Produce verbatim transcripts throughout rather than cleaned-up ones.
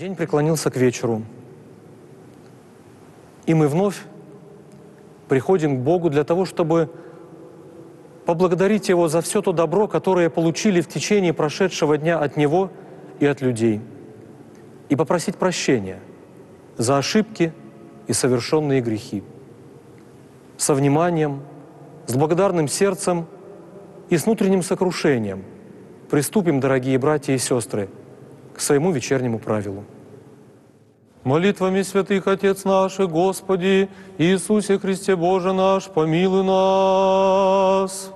День преклонился к вечеру, и мы вновь приходим к Богу для того, чтобы поблагодарить Его за все то добро, которое получили в течение прошедшего дня от Него и от людей, и попросить прощения за ошибки и совершенные грехи. Со вниманием, с благодарным сердцем и с внутренним сокрушением приступим, дорогие братья и сестры, к своему вечернему правилу. Молитвами святых Отец наших, Господи, Иисусе Христе Боже наш, помилуй нас.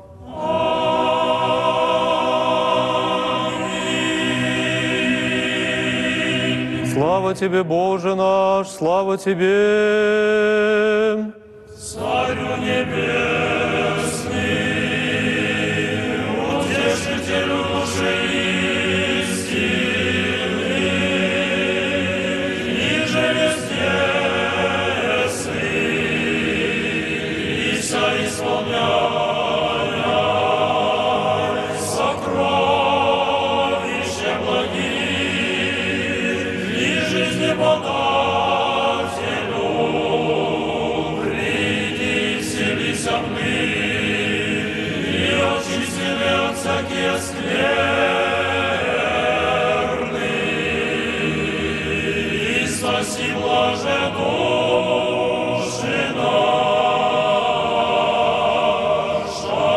Аминь. Слава Тебе, Боже наш, слава Тебе. Царю небесный, утешителю души истины, ниже вездесный, Иса исполняя сокровища благих и жизни подателю, и очистили от всякие скверны, и спаси блаже души наша.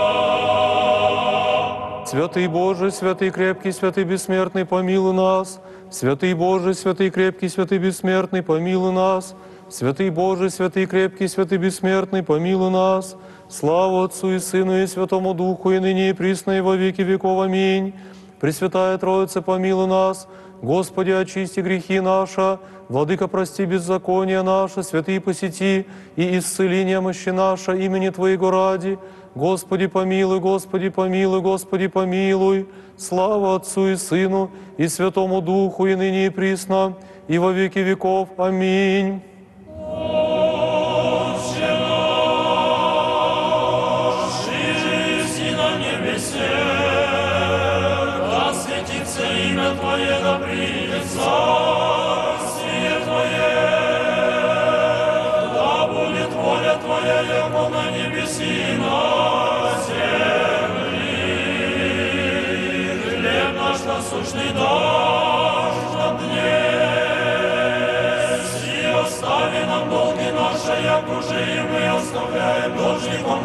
Святый Боже, святый крепкий, святый бессмертный, помилуй нас. Святый Боже, святый крепкий, святый бессмертный, помилуй нас. Святый Боже, святый крепкий, святый бессмертный, помилуй нас. Слава Отцу и Сыну и Святому Духу, и ныне и присно, и во веки веков. Аминь. Пресвятая Троица, помилуй нас. Господи, очисти грехи наши. Владыка, прости беззаконие наше. Святые, посети и исцели немощи наши имени Твоего ради. Господи, помилуй, Господи, помилуй, Господи, помилуй. Слава Отцу и Сыну и Святому Духу, и ныне и присно, и во веки веков. Аминь. Имя Твое да придет царствие Твое, да будет воля Твоя, яко на небеси и на земли. Хлеб наш насущный дашь нам днесь, и остави нам долги наши, як уже и мы оставляем должником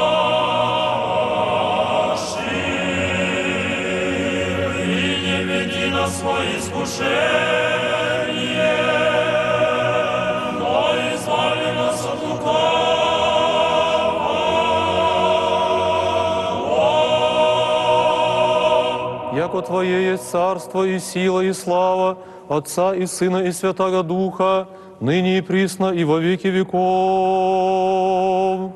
нашим. Свои искушения, но избави нас от лукавого. Яко Твое есть царство и сила и слава Отца и Сына и Святаго Духа, ныне и присно и во веки веков.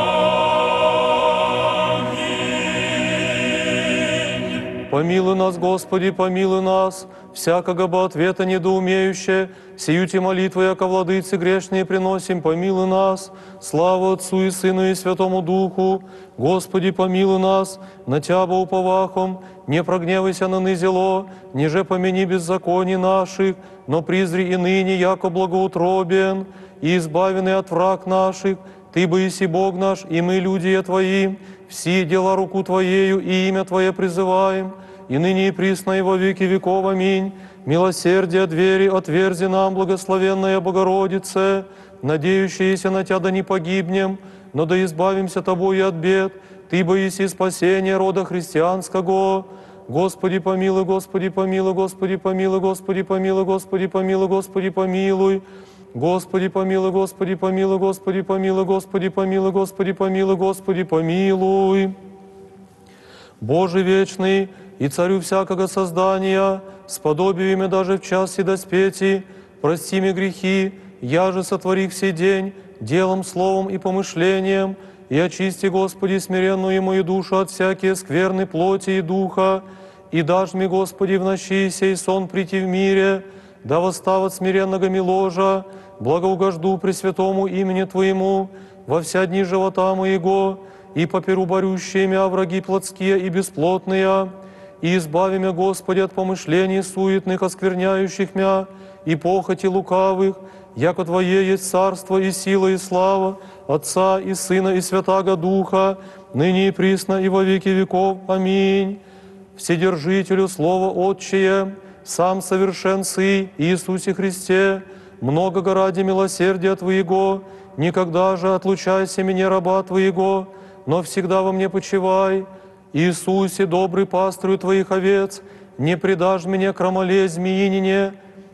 Помилуй нас, Господи, помилуй нас, всякого бы ответа недоумеющее, сиюти молитвы, яко владыцы грешные приносим, помилуй нас, слава Отцу и Сыну и Святому Духу, Господи, помилуй нас, на Тябо уповахом, не прогневайся на нызело, ниже помяни беззаконий наших, но призри и ныне, яко благоутробен, и избавенный от враг наших, Ты бы еси Бог наш, и мы, люди Твои, все дела руку Твоею и имя Твое призываем, и ныне и присно и во веки веков. Аминь. Милосердие двери отверзи нам, благословенная Богородице, надеющиеся на Тя да не погибнем, но да избавимся Тобою от бед. Ты бы еси спасение рода христианского. Господи, помилуй, Господи, помилуй, Господи, помилуй, Господи, помилуй, Господи, помилуй, Господи, помилуй. Господи, помилуй, Господи, помилуй, Господи, помилуй, Господи, помилуй, Господи, помилуй, Господи, помилуй. Боже вечный и Царю всякого создания, сподобие даже в час седоспети, прости мне грехи, я же сотвори сей день делом, словом и помышлением, и очисти, Господи, смиренную мою душу от всякие скверны плоти и духа, и дашь мне, Господи, в ночи сей сон прийти в мире, да восстав от смиренного миложа, благоугожду Пресвятому имени Твоему во вся дни живота моего, и поперу борющие мя враги плотские и бесплотные, и избави мя, Господи, от помышлений суетных, оскверняющих мя, и похоти лукавых, яко Твое есть царство и сила и слава, Отца и Сына и Святаго Духа, ныне и присно и во веки веков. Аминь. Вседержителю Слова Отчее, сам совершен Сы, Иисусе Христе, многого ради милосердия Твоего, никогда же отлучайся меня, раба Твоего, но всегда во мне почивай. Иисусе, добрый пастырю Твоих овец, не предашь меня крамоле змеинине,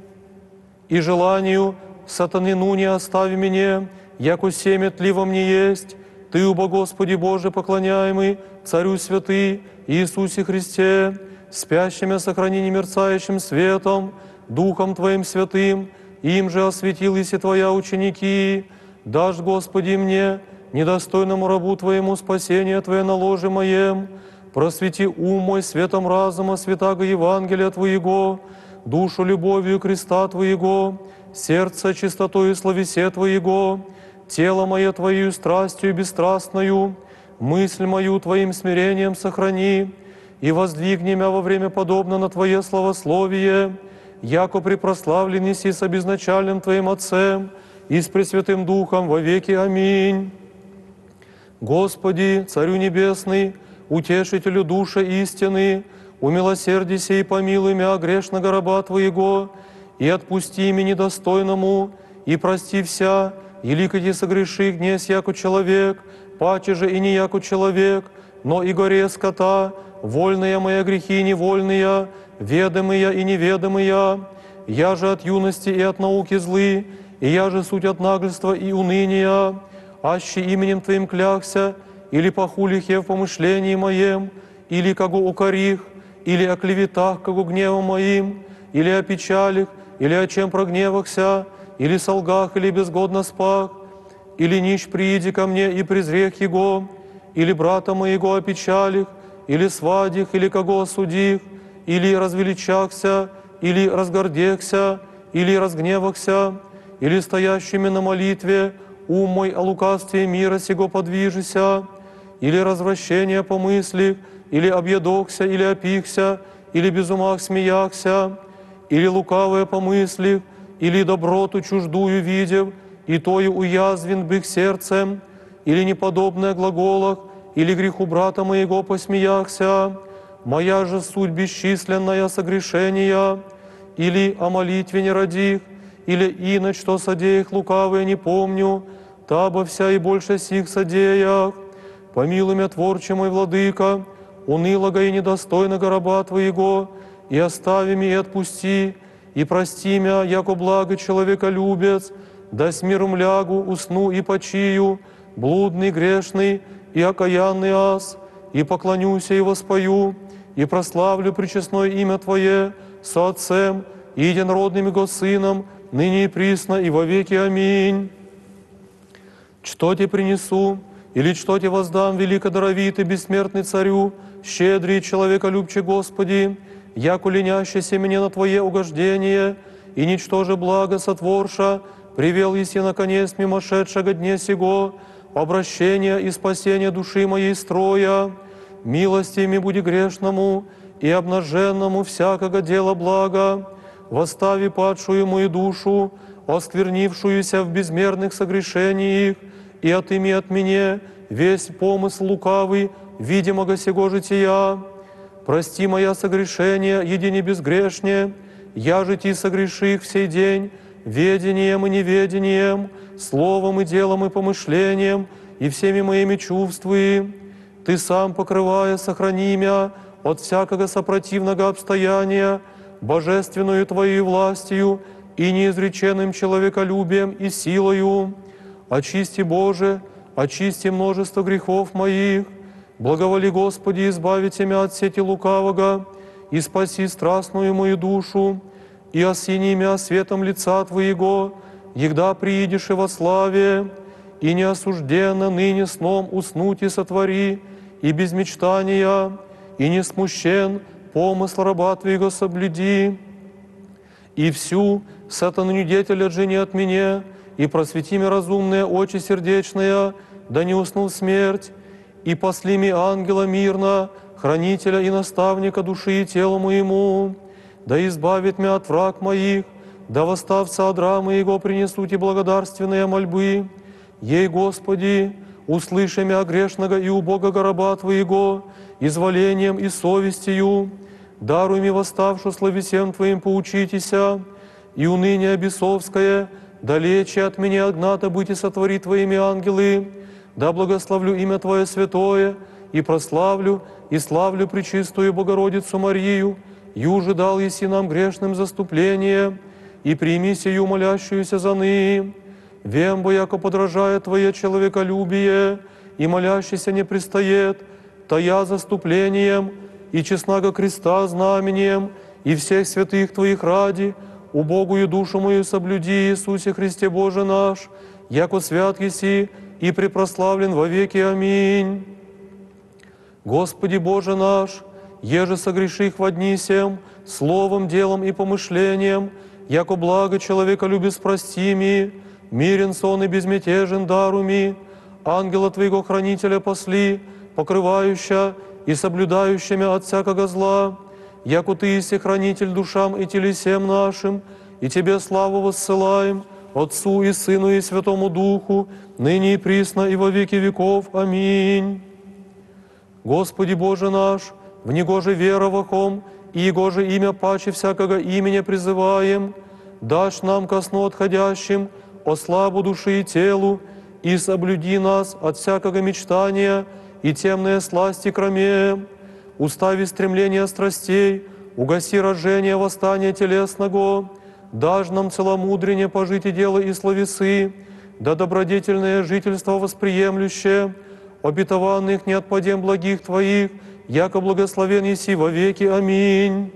и желанию сатанину не остави меня, яко семя тли во мне есть. Ты, убо Господи Боже поклоняемый, Царю святый, Иисусе Христе, спящими сохрани немерцающим светом, Духом Твоим святым, им же осветились и Твоя ученики. Дашь, Господи, мне, недостойному рабу Твоему, спасение Твое на ложе моем. Просвети ум мой светом разума, святаго Евангелия Твоего, душу любовью креста Твоего, сердце чистотою словесе Твоего, тело мое Твоею страстью бесстрастною, мысль мою Твоим смирением сохрани, и воздвигни мя во время подобно на Твое славословие, яко препрославленный си с обезначальным Твоим Отцем и с Пресвятым Духом во веки. Аминь. Господи, Царю Небесный, Утешителю души истины, умилосердися и помилуй мя грешного раба Твоего, и отпусти мне недостойному, и прости вся, и ликоти согреши гнесь, яко человек, паче же и не яко человек, но и горе скота, вольные мои грехи невольные, ведомые и неведомые. Я же от юности и от науки злы, и я же суть от нагльства и уныния, аще именем Твоим клякся, или похулихе в помышлении моем, или кого укорих, или о клеветах, кого гневом моим, или о печалях, или о чем прогневахся, или солгах, или безгодно спах, или нищ прииди ко мне и презрех его, или брата моего опечалих, или свадих, или кого осудих, или развеличахся, или разгордехся, или разгневахся, или стоящими на молитве, ум мой о лукавстве мира сего подвижися, или развращение помыслих, или объедохся, или опихся, или без умах смеяхся, или лукавое помыслих, или доброту чуждую видев, и тою уязвен бых сердцем, или неподобное глаголах, или греху брата моего посмеяхся, моя же суть бесчисленная согрешения, или о молитве не родих, или иначе, что содеях лукавые не помню, таба вся и больше сих содеях. Помилуй мя, Творче мой, Владыка, унылого и недостойного раба Твоего, и остави меня, и отпусти, и прости мя, яко благо человеколюбец, да с миром лягу, усну и почию, блудный, грешный и окаянный ас, и поклонюся и воспою, и прославлю пречестное имя Твое со Отцем и единородным Его Сыном, ныне и присно, и во веки. Аминь. Что Тебе принесу, или что Тебе воздам, великодаровитый, бессмертный Царю, щедрый человеколюбче Господи, яко ленящийся мне на Твое угождение, и ничтоже благо сотворша, привел еси наконец мимошедшего дне сего, обращения и спасения души моей строя, милостями буди грешному и обнаженному всякого дела блага, восстави падшую мою душу, осквернившуюся в безмерных согрешениях, и отыми от меня весь помысл лукавый, видимого сего жития. Прости моя согрешения, едине безгрешне, я же ти согреши их всей день, ведением и неведением, словом и делом и помышлением, и всеми моими чувствами. Ты сам, покрывая, сохрани мя от всякого сопротивного обстояния, божественную Твоей властью и неизреченным человеколюбием и силою. Очисти, Боже, очисти множество грехов моих. Благоволи, Господи, избавите мя от сети лукавого, и спаси страстную мою душу, и осени мя светом лица Твоего, егда приидешь и во славе, и неосужденно ныне сном уснуть и сотвори, и без мечтания, и не смущен помысл раба Твоего соблюди, и всю сатану недетель отжени от меня, и просвети мя разумные очи сердечные, да не уснул смерть, и посли ми ангела мирно, хранителя и наставника души и тела моему, да избавит меня от враг моих, да восставца от рамы Его принесут и благодарственные мольбы. Ей, Господи, услыши мя грешного и убогого раба Твоего, изволением и совестью, даруй мне восставшу славесем Твоим поучитеся, и уныние бесовское, далече от меня огната быть и сотвори Твоими ангелы, да благословлю имя Твое святое, и прославлю, и славлю Пречистую Богородицу Марию, юже дал еси нам грешным заступление, и прими сию молящуюся за ны. Вем, бо яко подражает Твое человеколюбие, и молящийся не пристает, Тая заступлением, и честного креста знамением, и всех святых Твоих ради, убогую душу мою соблюди, Иисусе Христе Боже наш, яко свят еси, и препрославлен во веки. Аминь. Господи Боже наш, еже согреших во дни сем, словом, делом и помышлением, яко благо человека любит прости ми, мирен сон и безмятежен дару ми, ангела Твоего хранителя посли, покрывающая и соблюдающими от всякого зла, яко Ты еси хранитель душам и телесем нашим, и Тебе славу воссылаем, Отцу и Сыну и Святому Духу, ныне и присно и во веки веков. Аминь. Господи Боже наш, в Него же веровахом, и Его же имя паче всякого имени призываем, дашь нам ко сну отходящим, о славу души и телу, и соблюди нас от всякого мечтания и темные сласти кроме. Устави стремления страстей, угаси рождение восстания телесного, дашь нам целомудрение пожить и дело и словесы, да добродетельное жительство восприемлющее, обетованных не отпадем благих Твоих, яко благословен еси во веки. Аминь.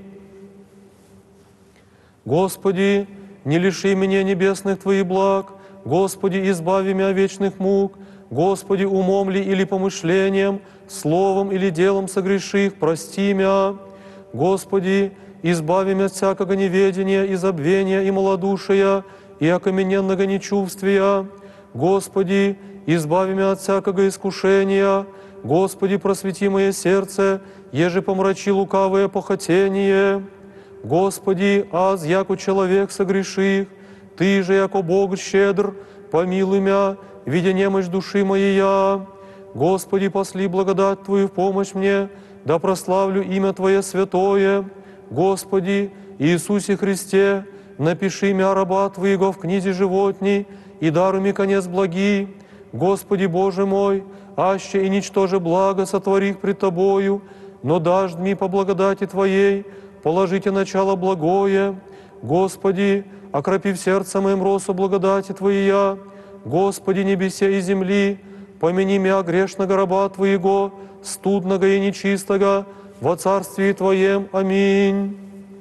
Господи, не лиши меня небесных Твоих благ, Господи, избави меня вечных мук, Господи, умом ли или помышлением, словом или делом согреших, прости меня. Господи, избави меня от всякого неведения и забвения и малодушия, и окамененного нечувствия. Господи, избави меня от всякого искушения. Господи, просвети мое сердце, еже помрачи лукавое похотение. Господи, аз, яко человек согреших, Ты же, яко Бог щедр, помилуй мя, видя немощь души моей я. Господи, посли благодать Твою в помощь мне, да прославлю имя Твое святое. Господи, Иисусе Христе, напиши мя раба Твоего в книзе животней, и даруй мне конец благий. Господи Боже мой, аще и ничтоже благо сотворих пред Тобою, но дашь ми по благодати Твоей, положите начало благое. Господи, окропив сердце моим росу благодати Твоя, Господи, небесе и земли, помяни мя грешного раба Твоего, студного и нечистого, во Царствии Твоем. Аминь.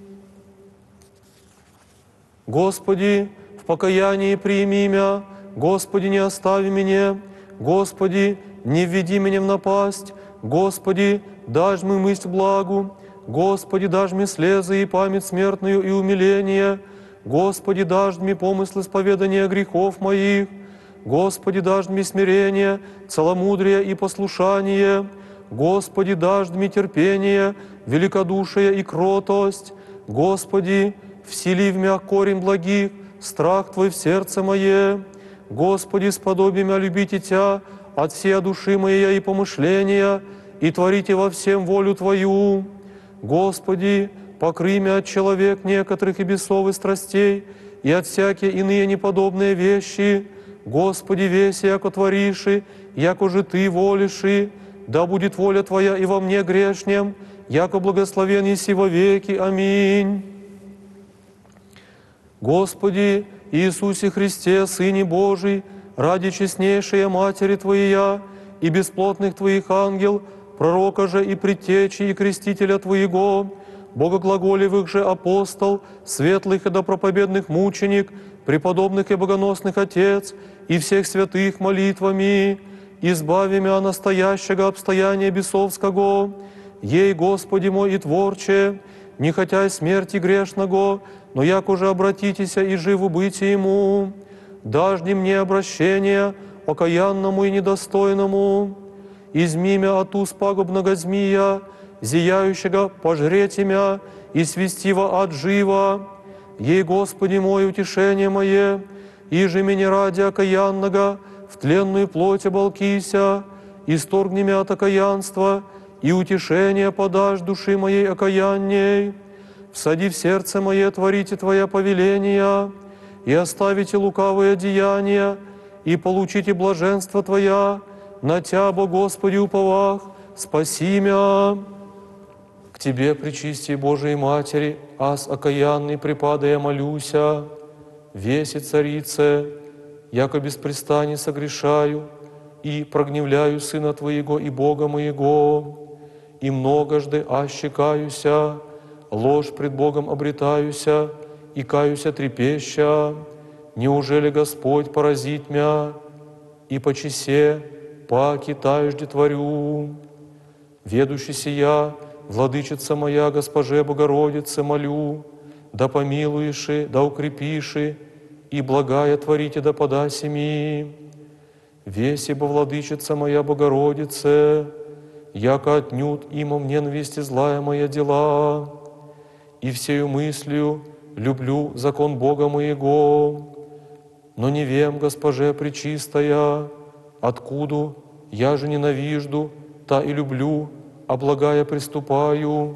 Господи, в покаянии прими мя, Господи, не остави меня, Господи, не введи меня в напасть, Господи, дашь мне мысль благу, Господи, дашь мне слезы и память смертную и умиление, Господи, дашь мне помысл исповедания грехов моих, Господи, дашь мне смирение, целомудрие и послушание, Господи, дашь мне терпение, великодушие и кротость, Господи, всели в мя корень благих, страх Твой в сердце мое, Господи, сподоби мя любить Тя от всей души моей и помышления, и творите во всем волю Твою. Господи, покрый мя от человек некоторых и бесов и страстей, и от всякие иные неподобные вещи. Господи, весь яко твориши, яко же Ты волиши, да будет воля Твоя и во мне грешнем, яко благословен еси во веки. Аминь. Господи, Иисусе Христе, Сыне Божий, ради честнейшей Матери Твоя и бесплотных Твоих ангел, пророка же и предтечи и крестителя Твоего, богоглаголевых же апостол, светлых и допроповедных мученик, преподобных и богоносных Отец, и всех святых молитвами, избави мя настоящего обстояния бесовского, ей, Господи мой и Творче, не хотя смерти грешного, но як уже обратитеся и живу быть Ему, дажди мне обращения покаянному и недостойному, изми мя от уз пагубного змия, зияющего пожреть имя и свести во ад живо. Ей, Господи мой, утешение мое, иже меня ради окаянного в тленную плоть оболкися, исторгни мя от окаянства, и утешение подашь души моей окаянней. Всади в сердце мое, творите Твоя повеления, и оставите лукавые деяния, и получите блаженство Твоя, на Тя, Бо Господи, уповах, спаси мя. К Тебе, пречистей Божией Матери, аз окаянный припадая молюся, веси Царице, яко беспрестанно согрешаю и прогневляю Сына Твоего и Бога моего, и многожды ощекаюся, ложь пред Богом обретаюся, и каюся трепеща. Неужели Господь поразит мя, и по чесе паки тажде творю? Ведущий сия, Владычица моя, Госпоже Богородице, молю, да помилуеши, да укрепиши, и благая творите да подаси ми. Веси бо, Владычица моя, Богородице, яко отнюдь имом ненависти злая моя дела, и всею мыслью люблю закон Бога моего, но не вем, Госпоже Пречистая, откуда я же ненавижду, та и люблю, а благая приступаю.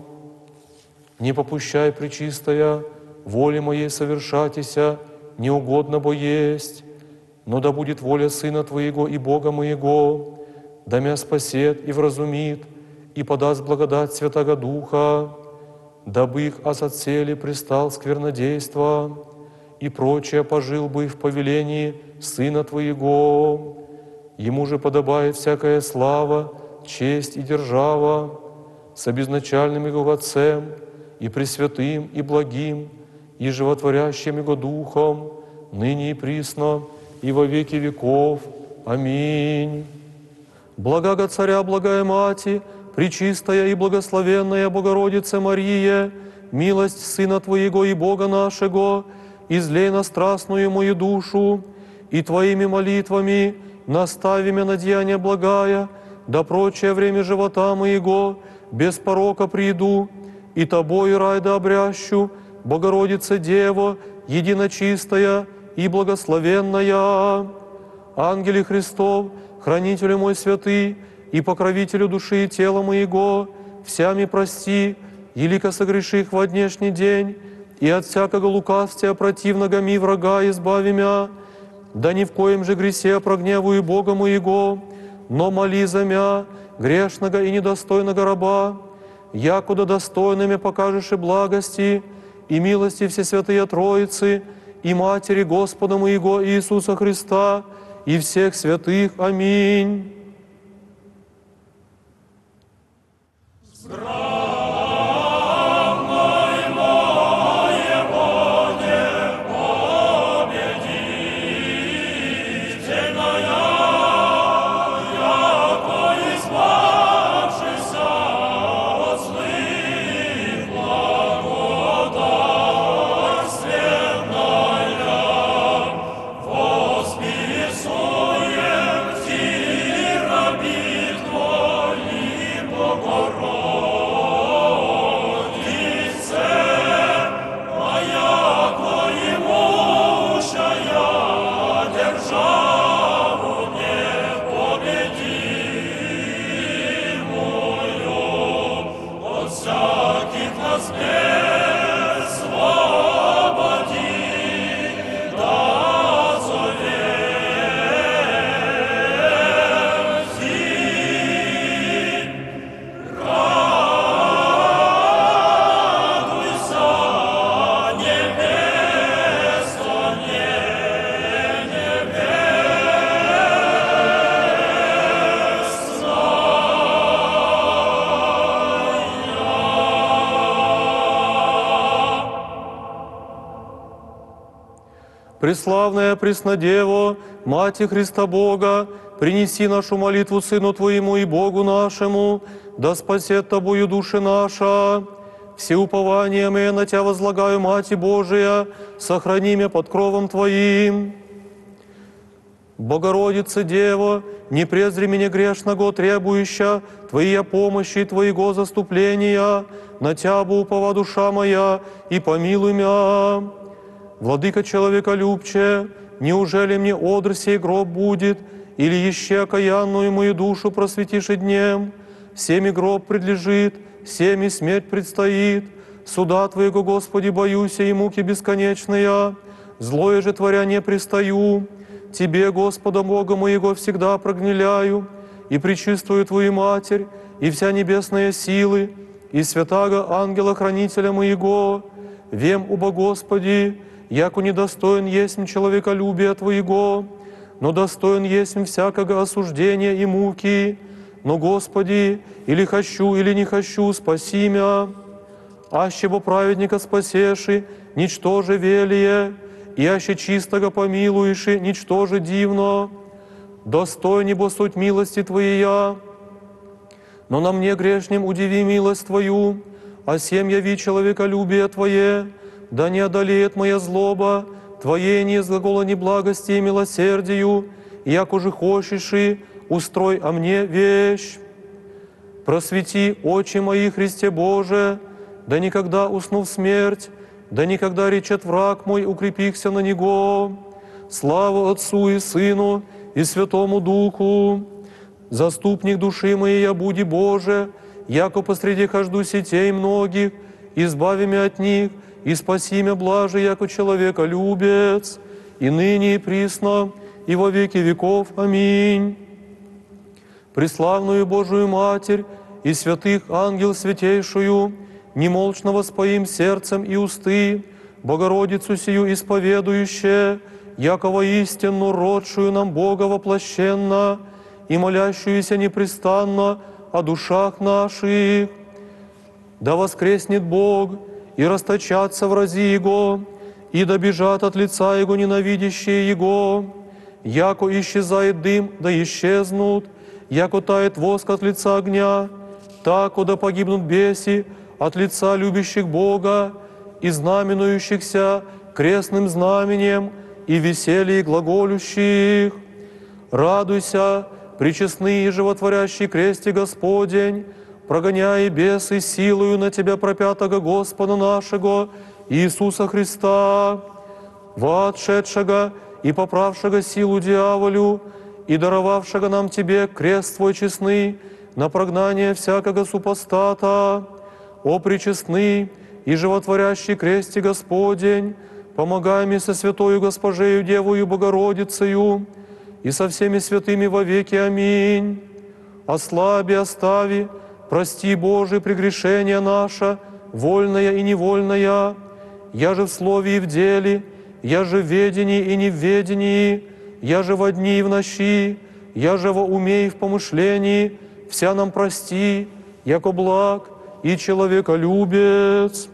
Не попущай, Пречистая, воле моей совершатися, неугодно бо есть, но да будет воля Сына Твоего и Бога моего, да мя спасет и вразумит, и подаст благодать Святаго Духа, дабы их аз от цели пристал сквернодейства, и прочее пожил бы в повелении Сына Твоего. Ему же подобает всякая слава, честь и держава, с обезначальным Его Отцем, и Пресвятым, и Благим, и Животворящим Его Духом, ныне и присно, и во веки веков. Аминь. Благого Царя, благая Мати, Пречистая и благословенная Богородица Мария, милость Сына Твоего и Бога нашего, излей на страстную мою душу, и Твоими молитвами настави меня на деяние благая, да прочее время живота моего без порока приду, и Тобою рай да обрящу, Богородица Дева, единочистая и благословенная. Ангеле Христов, хранителю мой святый, и покровителю души и тела моего, всями прости, елико согреших во днешний день, и от всякого лукавствия противного ми врага избави мя, да ни в коем же гресе прогневую Бога моего, но моли за мя, грешного и недостойного раба, якуда достойными покажешь и благости, и милости Всесвятые Троицы, и Матери Господа моего Иисуса Христа, и всех святых. Аминь. Преславная Преснодево, Мати Христа Бога, принеси нашу молитву Сыну Твоему и Богу нашему, да спасет Тобою души наша. Все упования мы на Тя возлагаю, Мати Божия, сохрани меня под кровом Твоим. Богородица Дева, не презри меня грешного требующа Твоей помощи и Твоего заступления, на Тябу упова душа моя, и помилуй мя. Владыка человеколюбче, неужели мне одр сей гроб будет, или еще окаянную мою душу просветишь и днем? Всеми гроб предлежит, всеми смерть предстоит. Суда Твоего, Господи, боюсь, и муки бесконечные. Злое же творя не пристаю. Тебе, Господа Бога моего, всегда прогнеляю, и пречистую Твою Матерь, и вся небесная силы, и святаго ангела-хранителя моего. Вем, уба Господи, яко недостоин есмь человеколюбия Твоего, но достоин есмь всякого осуждения и муки. Но, Господи, или хочу, или не хочу, спаси мя. Аще бо праведника спасеши, ничтоже велие, и аще чистого помилуеши, ничтоже дивно. Достойни бо суть милости Твоя, но на мне грешним удиви милость Твою, а сем яви человеколюбие Твое, да не одолеет моя злоба, Твоей не из глагола неблагости и милосердию, як уже хочешь и устрой о мне вещь. Просвети очи мои, Христе Боже, да никогда усну в смерть, да никогда речет враг мой, укрепихся на Него. Слава Отцу и Сыну и Святому Духу. Заступник души моей я буди, Боже, яко посреди хожду сетей многих, избави меня от них, и спаси меня блаже, яко человеколюбец, и ныне и присно, и во веки веков. Аминь. Преславную Божию Матерь и святых ангел святейшую, немолчно воспоим сердцем и усты, Богородицу сию исповедующее, яко воистину родшую нам Бога воплощенно и молящуюся непрестанно о душах наших. Да воскреснет Бог, и расточатся врази Его, и добежат от лица Его ненавидящие Его. Яко исчезает дым, да исчезнут, яко тает воск от лица огня, тако да погибнут беси от лица любящих Бога и знаменующихся крестным знаменем и веселье глаголющих. Радуйся, пречестный и животворящий кресте Господень, прогоняя бесы силою на Тебя пропятого Господа нашего Иисуса Христа, воотшедшего и поправшего силу дьяволю, и даровавшего нам Тебе крест Твой честный на прогнание всякого супостата. О пречестный и животворящий кресте Господень, помогай мне со святою Госпожею Девою Богородицею и со всеми святыми вовеки. Аминь. Ослаби, остави, прости, Божие, прегрешения наша, вольная и невольная, я же в слове и в деле, я же в ведении и не в ведении, я же во дни и в ночи, я же во уме и в помышлении, вся нам прости, яко благ и человеколюбец.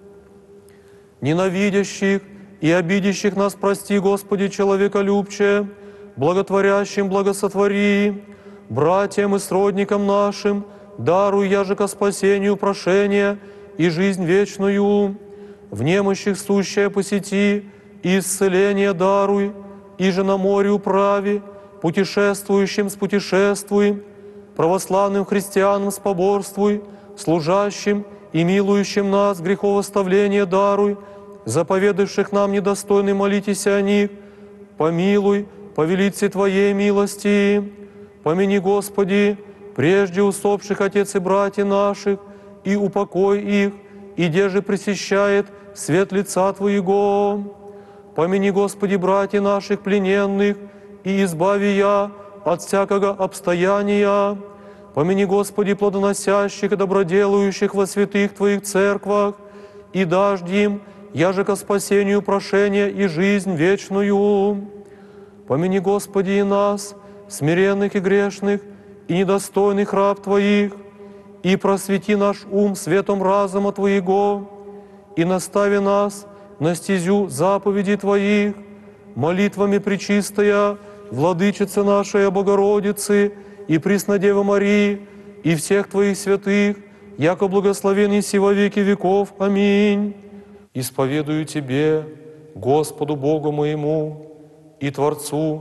Ненавидящих и обидящих нас прости, Господи, человеколюбче, благотворящим благосотвори, братьям и сродникам нашим даруй яже ко спасению прошения и жизнь вечную, в немощих сущее посети и исцеление даруй, и же на море управи, путешествующим спутешествуй, православным христианам споборствуй, служащим и милующим нас греховоставление даруй, заповедавших нам недостойны молитесь о них, помилуй, по велице Твоей милости. Помяни, Господи, прежде усопших отец и братья наших, и упокой их, и деже пресещает свет лица Твоего. Помяни, Господи, братья наших плененных, и избави я от всякого обстояния. Помяни, Господи, плодоносящих и доброделающих во святых Твоих церквах, и дашь им, яже ко спасению прошения и жизнь вечную. Помяни, Господи, и нас, смиренных и грешных, и недостойных раб Твоих, и просвети наш ум светом разума Твоего, и настави нас на стезю заповедей Твоих, молитвами пречистая, Владычица нашей Богородицы и Преснодевы Марии, и всех Твоих святых, яко благословенный си во веки веков. Аминь. Исповедую Тебе, Господу Богу моему, и Творцу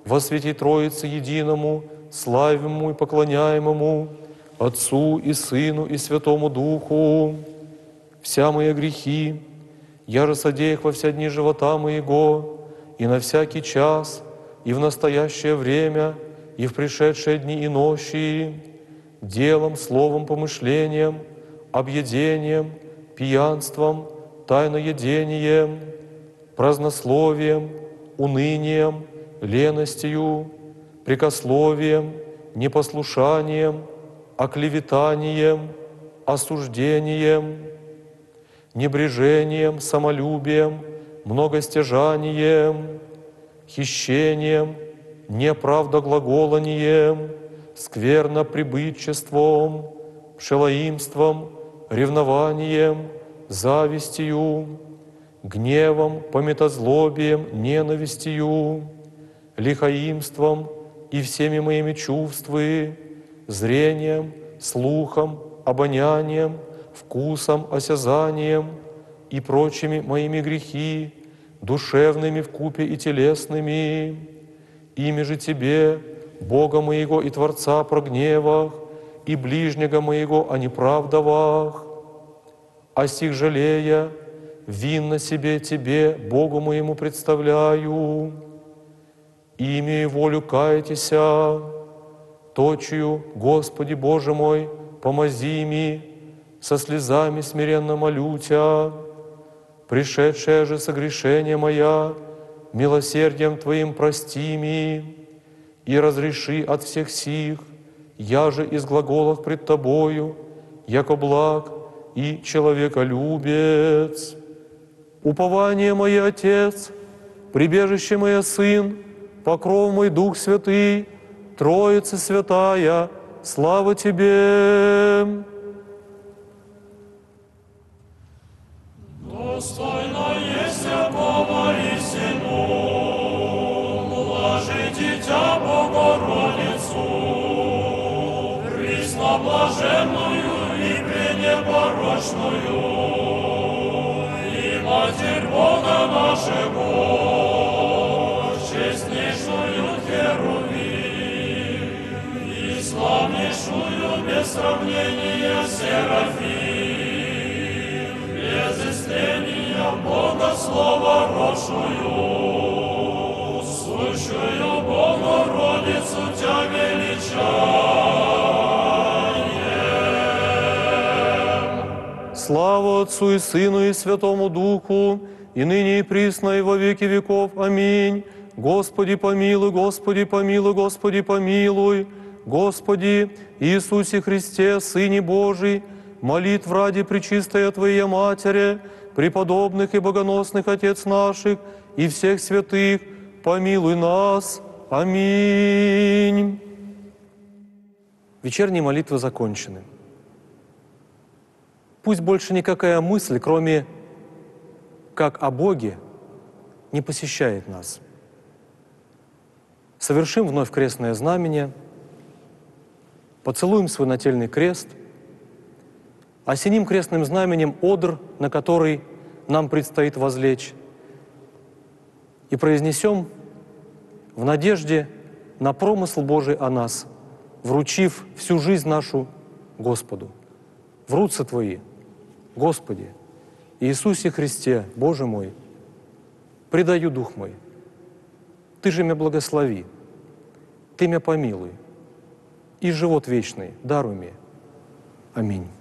во свете Троицы единому, славимому и поклоняемому, Отцу и Сыну и Святому Духу, вся мои грехи, я же содеях во все дни живота моего, и на всякий час, и в настоящее время, и в пришедшие дни и ночи, делом, словом, помышлением, объедением, пьянством, тайноедением, празднословием, унынием, леностью, прекословием, непослушанием, оклеветанием, осуждением, небрежением, самолюбием, многостяжанием, хищением, неправдоглаголанием, скверноприбытчеством, пшелоимством, ревнованием, завистью, гневом, пометозлобием, ненавистью, лихоимством и всеми моими чувствами, зрением, слухом, обонянием, вкусом, осязанием и прочими моими грехи, душевными вкупе и телесными, ими же Тебе, Бога моего и Творца, прогневах, и ближнего моего о неправдовах, а сих жалея, винно себе Тебе, Богу моему представляю, и имею волю каятися, точию, Господи Боже мой, помози ми, со слезами смиренно молю Тя, пришедшее же согрешение моя, милосердием Твоим прости ми, и разреши от всех сих, я же из глаголов пред Тобою, яко благ и человеколюбец. Упование мое, Отец, прибежище мое, Сын, покров мой, Дух Святый, Троица Святая, слава Тебе! Достойно есть якого истину, блажи Дитя Богородицу, пресноблаженную и пренепорочную, и Матерь Бога нашего, честнейшую Херувим, и славнейшую без сравнения Серафим, без истления Бога Слова росшую, сущую Богородицу Тя величаем. Слава Отцу и Сыну и Святому Духу, и ныне и присно и во веки веков. Аминь. Господи помилуй, Господи помилуй, Господи помилуй. Господи Иисусе Христе, Сыне Божий, молитв ради Пречистая Твоя Матери, преподобных и богоносных Отец наших и всех святых, помилуй нас. Аминь. Вечерние молитвы закончены. Пусть больше никакая мысль, кроме как о Боге, не посещает нас. Совершим вновь крестное знамение, поцелуем свой нательный крест, осеним крестным знаменем одр, на который нам предстоит возлечь, и произнесем в надежде на промысл Божий о нас, вручив всю жизнь нашу Господу. В руцы Твои, Господи, Иисусе Христе, Боже мой, предаю дух мой. Ты же меня благослови, Ты меня помилуй, и живот вечный даруй мне. Аминь.